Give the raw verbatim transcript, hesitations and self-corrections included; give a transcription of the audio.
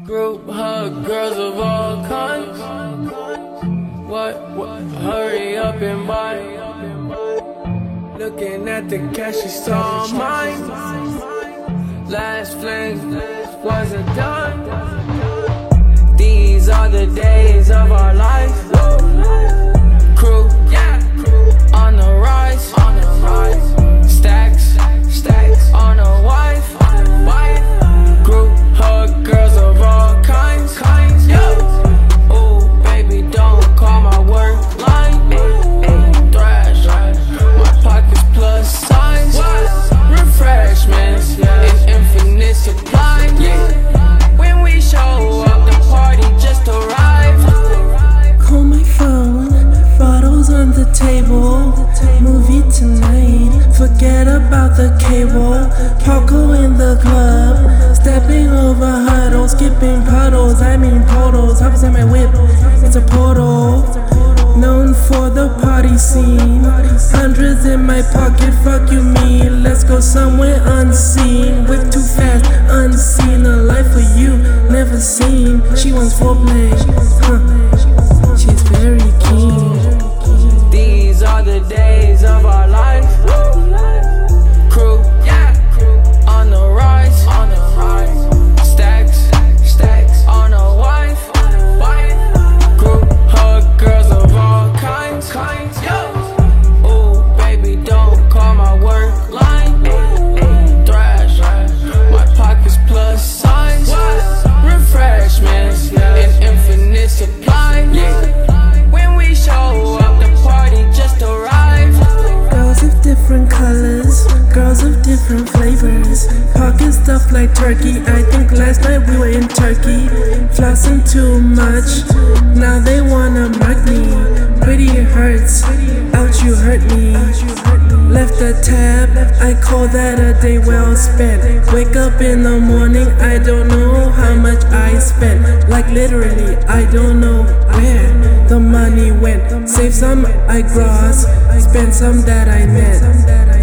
Group hug, girls of all kinds. What, what, hurry up and buy. Looking at the cash, it's all mine. Last fling was a dime. These are the days of our life. Crew, yeah, on the rise, on the rise. Stacks, stacks on a wife, wife. Group hug, girls of all kinds, kinds, yeah. Ooh, baby, don't call my work line. Ay, ay, thrash, my pockets plus size. Refreshments in infinite supply. Yeah. When we show up, the party just arrived. Call my phone, bottles on the table. Movie tonight, forget about the cable. Paco in the club, stepping over hurdles, skipping puddles. I mean portals, hops in my whip, it's a portal. Known for the party scene, hundreds in my pocket, fuck you mean. Let's go somewhere unseen, whip too fast, unseen. A life for you, never seen. She wants foreplay, huh? She's very keen. These are the days of our life. Crew, yeah, on the rise, on the rise. Stacks, stacks on a wife, wife. Group hug, girls of all kinds, kinds, yeah. Ooh, baby, don't call my work line. Ay, ay, thrash, my pockets plus size. Refreshments in infinite supply. Yeah. When we show up, the party just arrived. Girls of different colors, girls of different flavors. Pocket stuff like turkey. I think last night we were in Turkey. Flossing too much, now they wanna mark me. Pretty hurts, ouch you hurt me. Left a tab, I call that a day well spent. Wake up in the morning, I don't know how much I spent. Like literally, I don't know where the money went. Save some I gross, spend some that I met.